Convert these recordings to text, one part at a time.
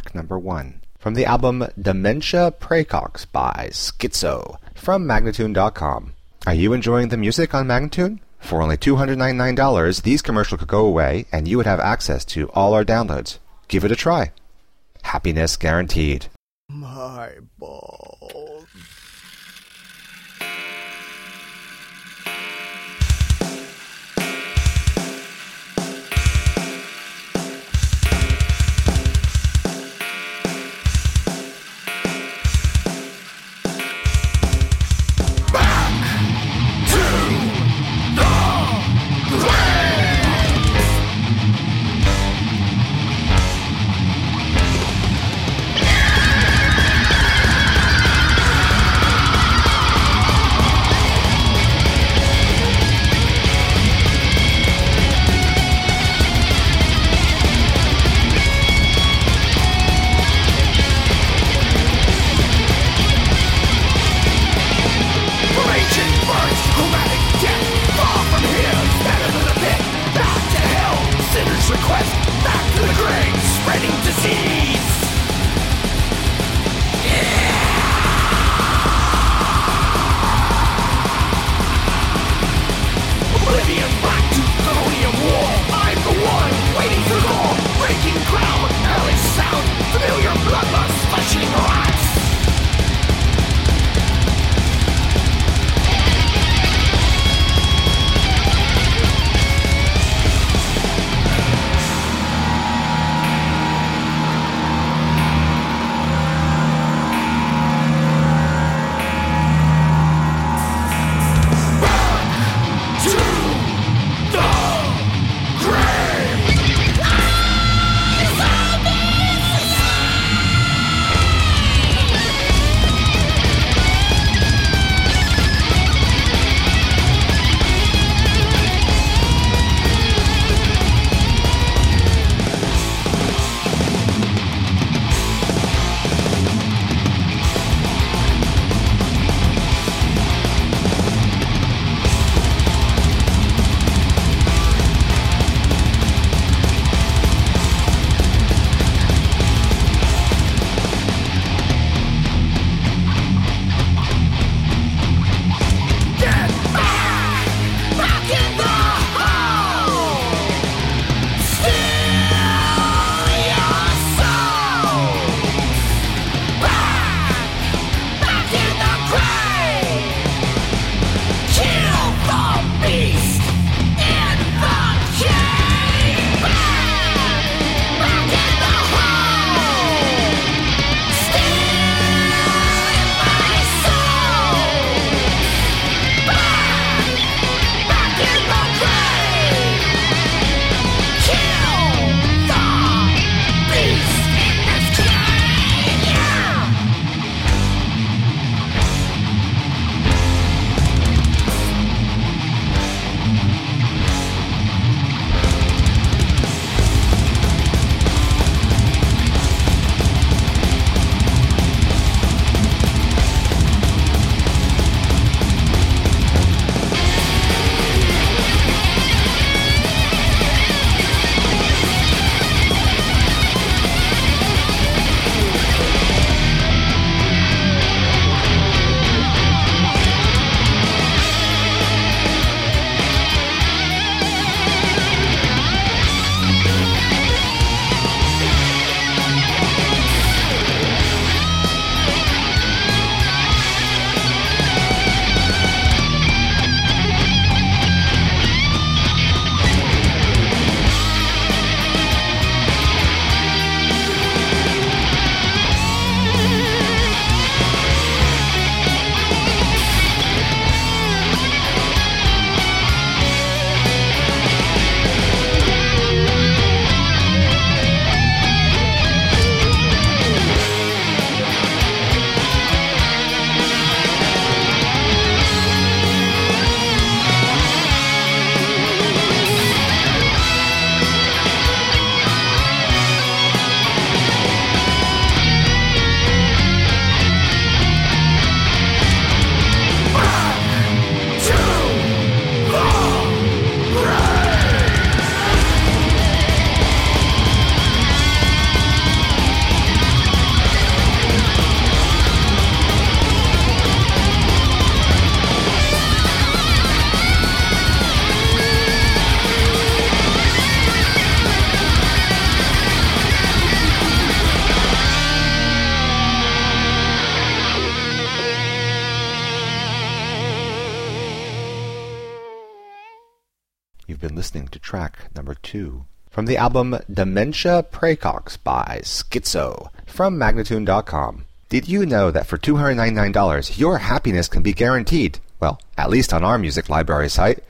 track number 1. From the album Dementia Praecox by Schizo from Magnatune.com. Are you enjoying the music on Magnatune? For only $299, these commercials could go away and you would have access to all our downloads. Give it a try. Happiness guaranteed. My balls. Yeah! You've been listening to track number 2 from the album Dementia Praecox by Schizo from Magnatune.com. Did you know that for $299 your happiness can be guaranteed? Well, at least on our music library site.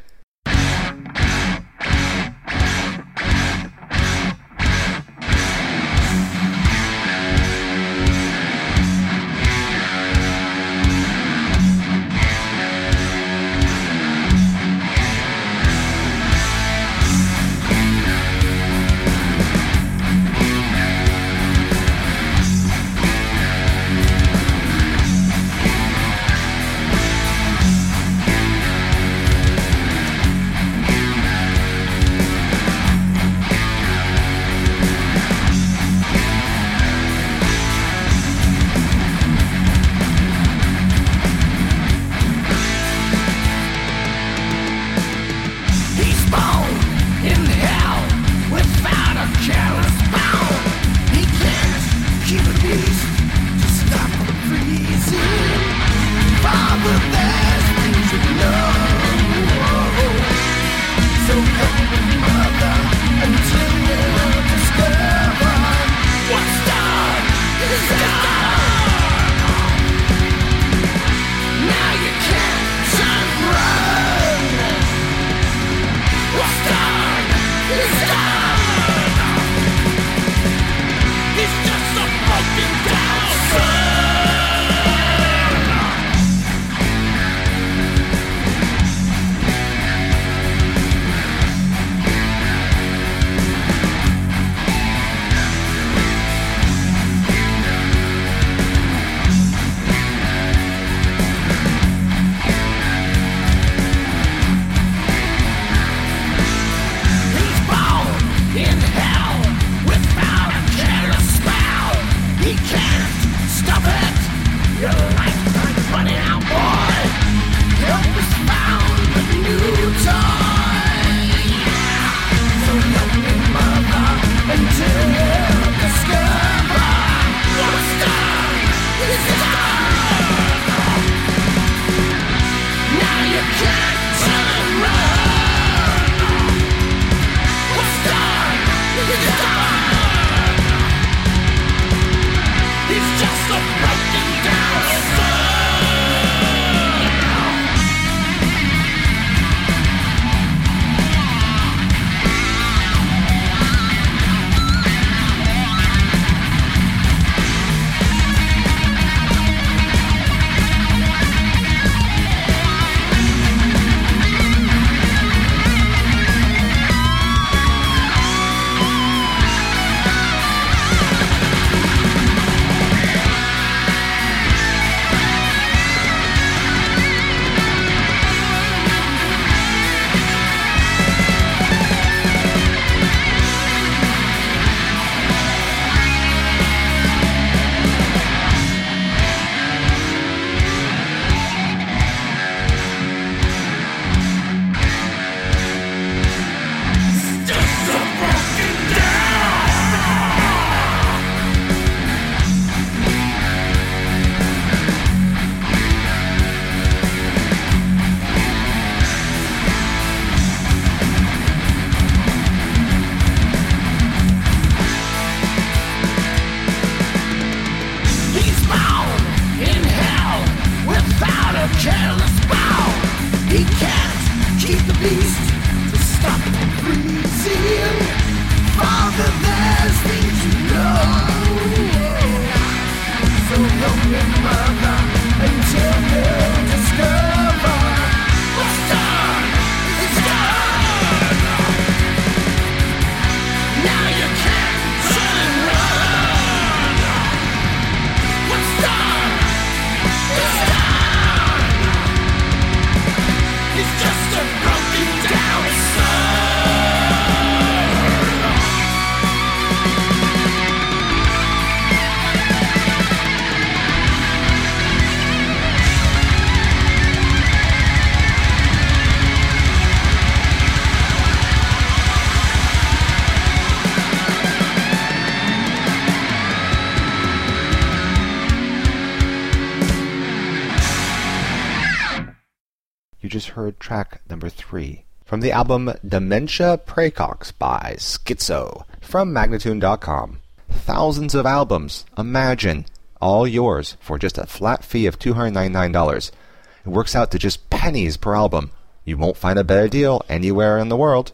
You just heard track number 3 from the album Dementia Praecox by Schizo from Magnatune.com. Thousands of albums, imagine, all yours for just a flat fee of $299. It works out to just pennies per album. You won't find a better deal anywhere in the world.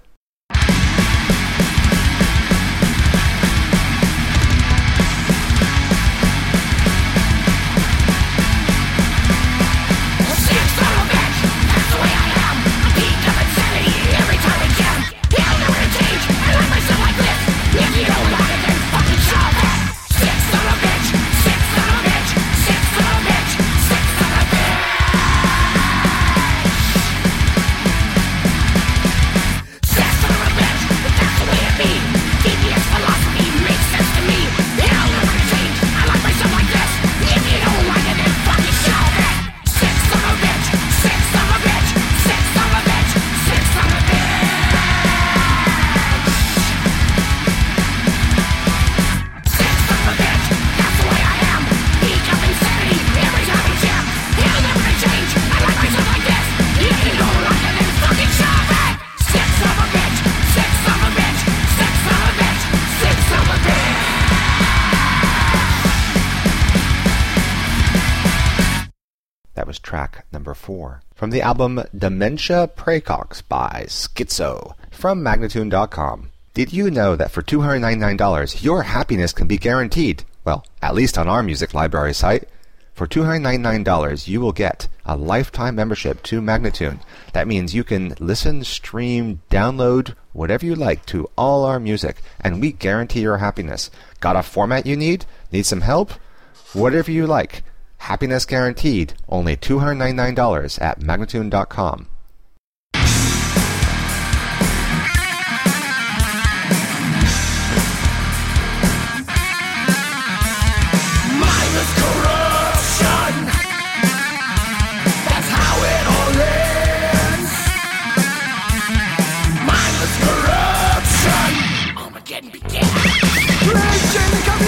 That was track number 4. From the album Dementia Praecox by Schizo from Magnatune.com. Did you know that for $299 your happiness can be guaranteed? Well, at least on our music library site. For $299 you will get a lifetime membership to Magnatune. That means you can listen, stream, download, whatever you like to all our music, and we guarantee your happiness. Got a format you need? Need some help? Whatever you like. Happiness guaranteed, only $299 at Magnatune.com. Mindless corruption, that's how it all ends. Mindless corruption, Armageddon begins.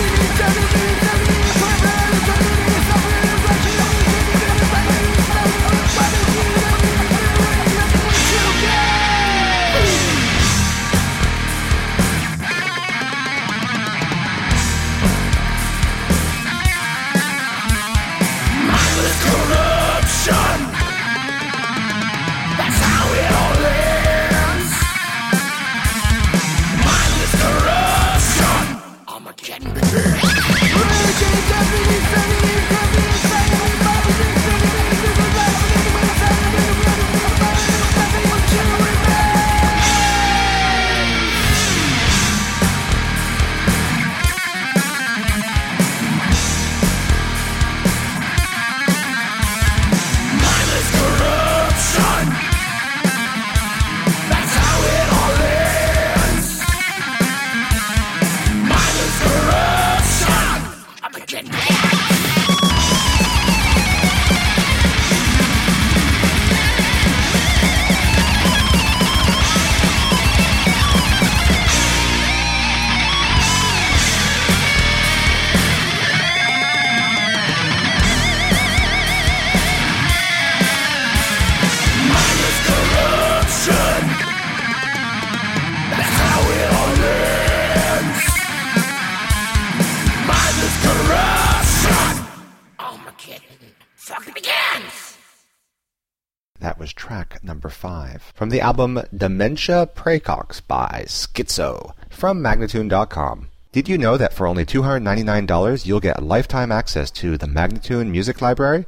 That was track number 5. From the album Dementia Praecox by Schizo from Magnatune.com. Did you know that for only $299 you'll get lifetime access to the Magnatune Music Library?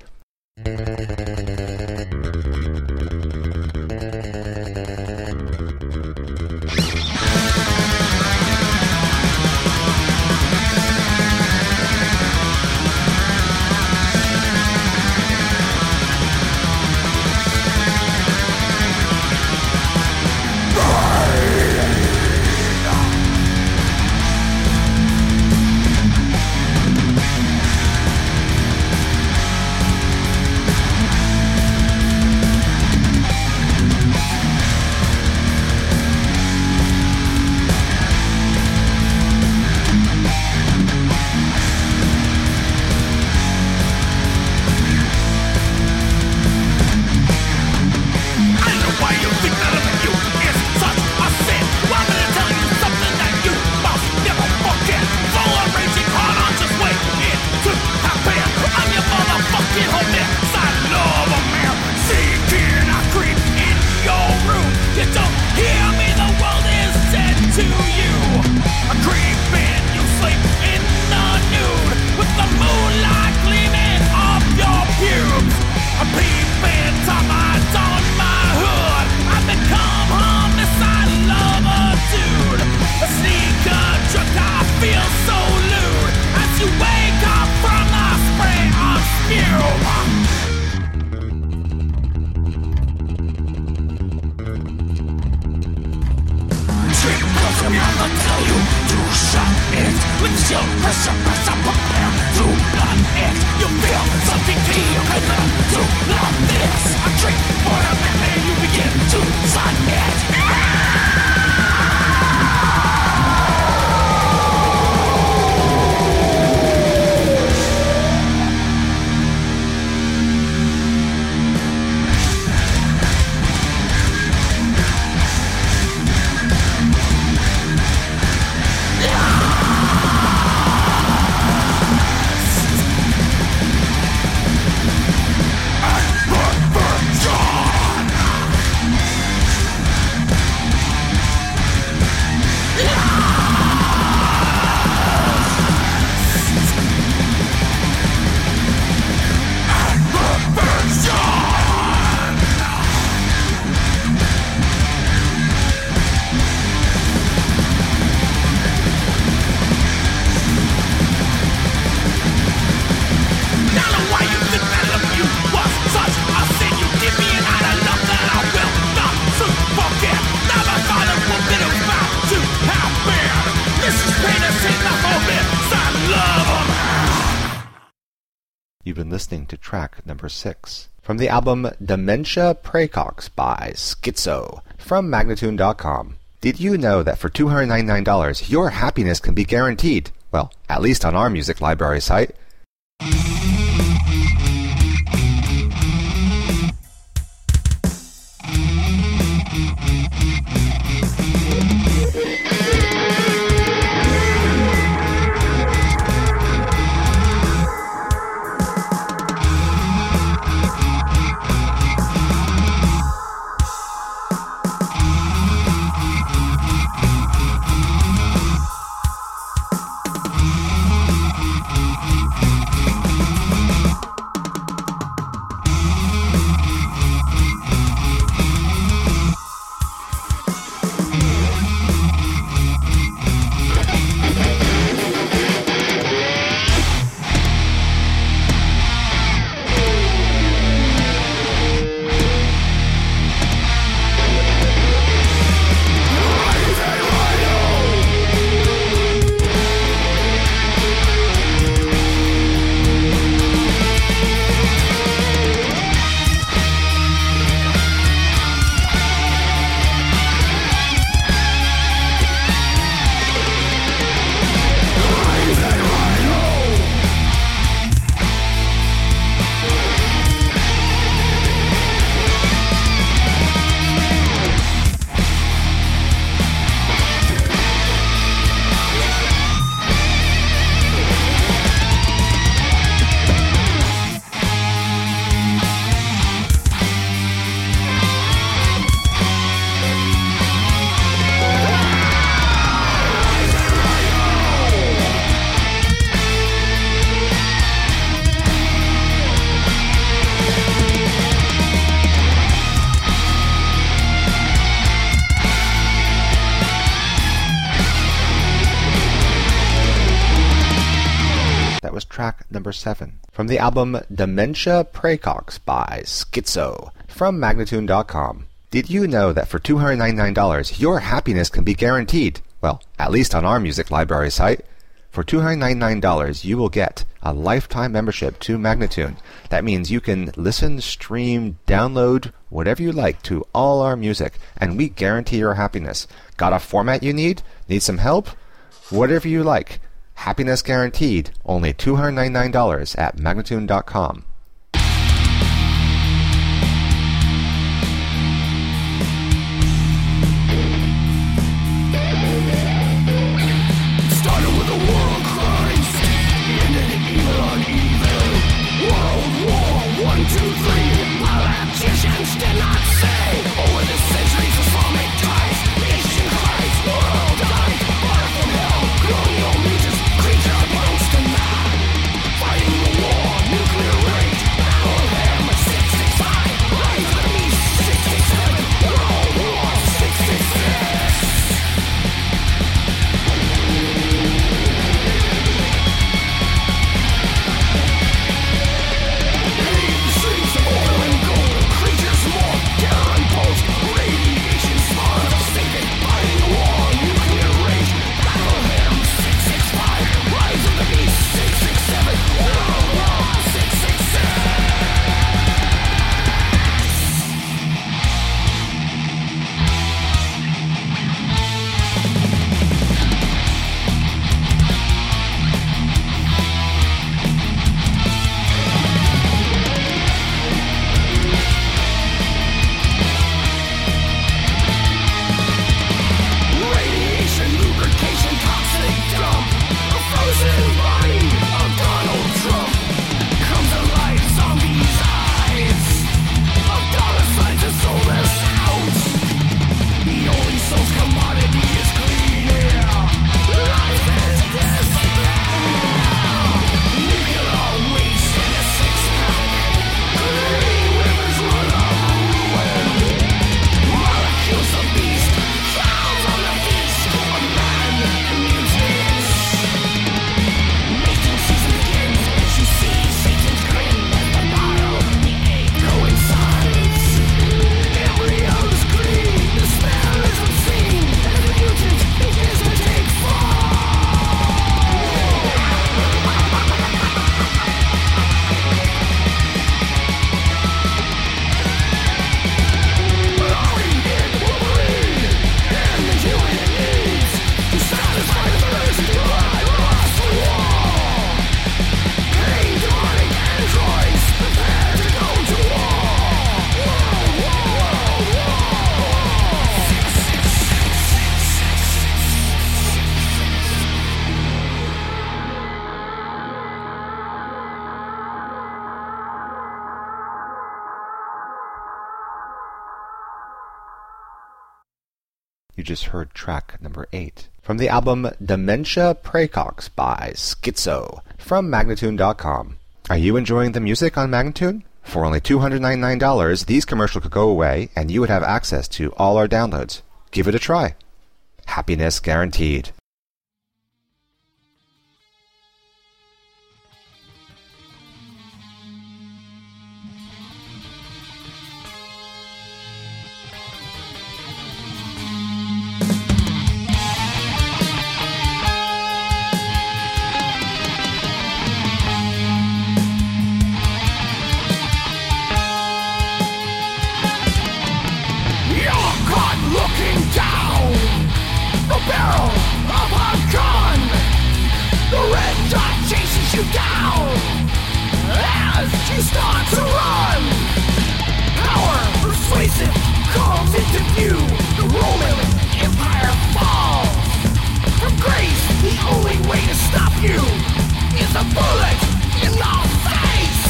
prepare to learn it. You feel something deep, you can learn to love this. A trick for the memory, you begin to submit. You've been listening to track number 6 from the album Dementia Praecox by Schizo from Magnatune.com. Did you know that for $299 your happiness can be guaranteed? Well, at least on our music library site. Track number 7 from the album Dementia Praecox by Schizo from Magnatune.com. Did you know that for $299 your happiness can be guaranteed? Well, at least on our music library site. For $299 you will get a lifetime membership to Magnatune. That means you can listen, stream, download, whatever you like to all our music, and we guarantee your happiness. Got a format you need? Need some help? Whatever you like. Happiness guaranteed, only $299 at Magnatune.com. Started with a war on Christ, ended in evil on evil. World War 1, 2, 3. Politicians did not say. Over the centuries of Islamic ties, nation cries, world died. Far from hell, colonial muses, creature amongst the man. Fighting the war, nuclear race. You just heard track number 8 from the album Dementia Praecox by Schizo from Magnatune.com. Are you enjoying the music on Magnatune? For only $299, these commercials could go away and you would have access to all our downloads. Give it a try. Happiness guaranteed. Barrel of a gun, the red dot chases you down as you start to run. Power persuasive comes into view. The Roman Empire falls. From grace, the only way to stop you is a bullet in the face.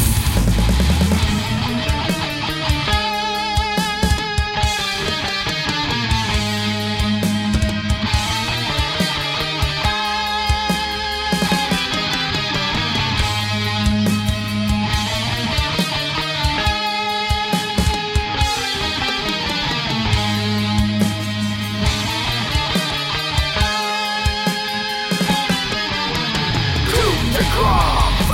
Coup de grace!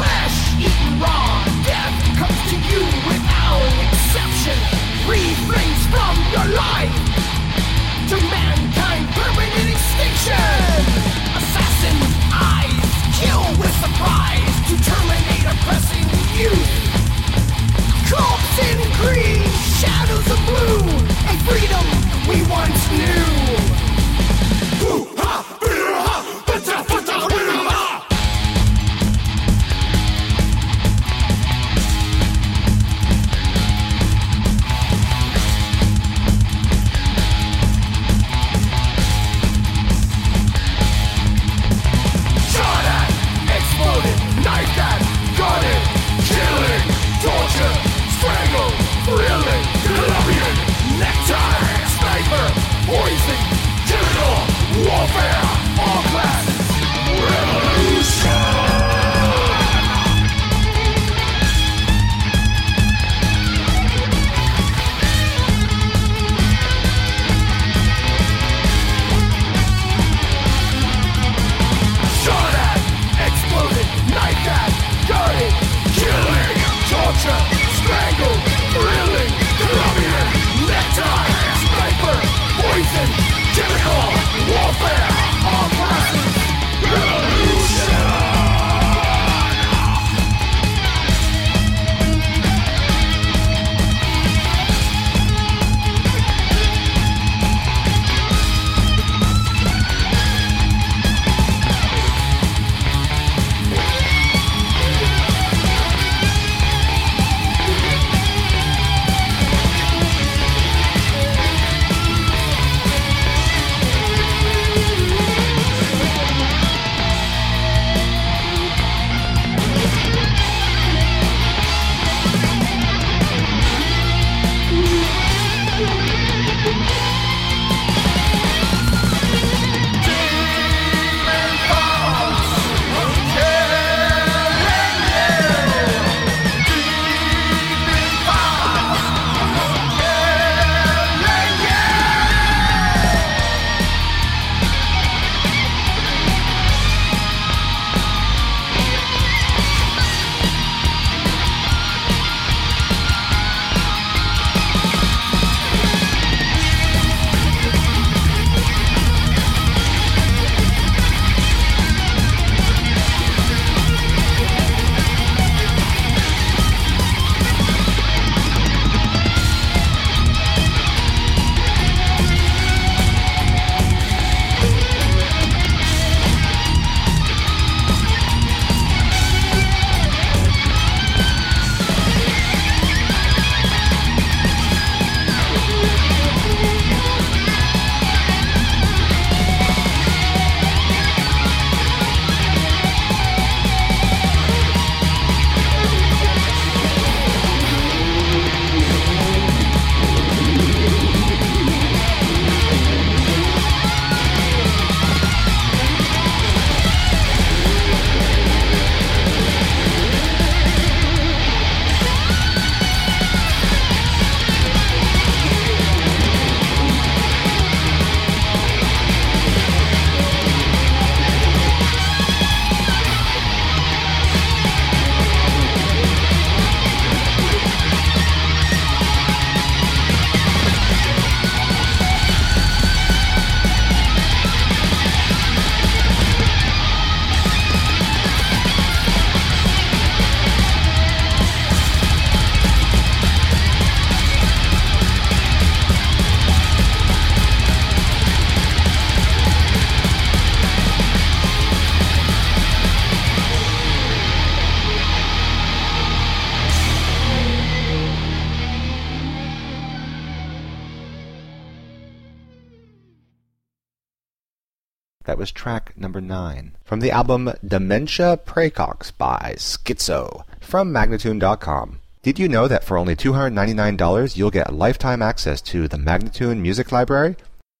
That was track number 9. From the album Dementia Praecox by Schizo from Magnatune.com. Did you know that for only $299 you'll get lifetime access to the Magnatune Music Library?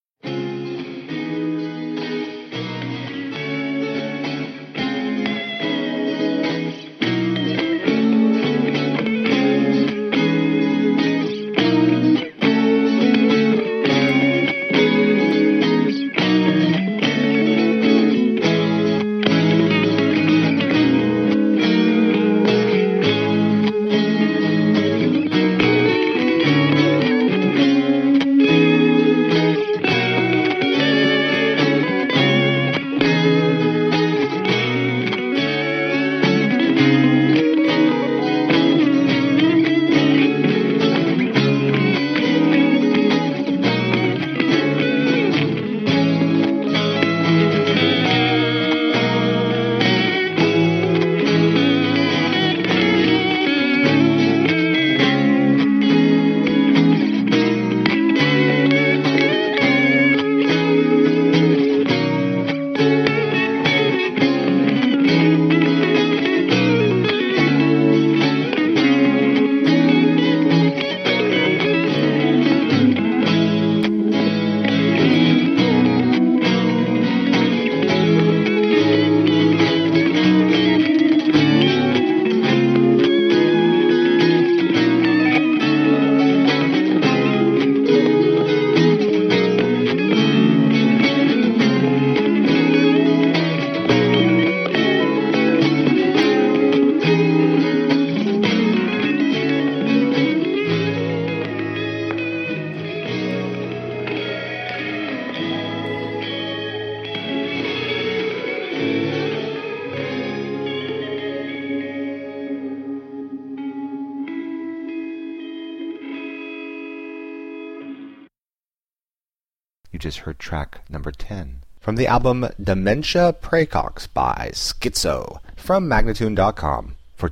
You just heard track number 10. From the album Dementia Praecox by Schizo from Magnatune.com. For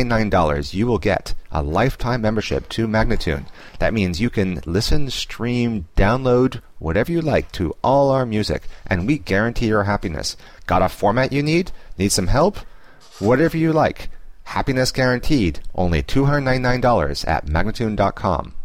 $299 you will get a lifetime membership to Magnatune. That means you can listen, stream, download, whatever you like to all our music, and we guarantee your happiness. Got a format you need? Need some help? Whatever you like. Happiness guaranteed. Only $299 at Magnatune.com.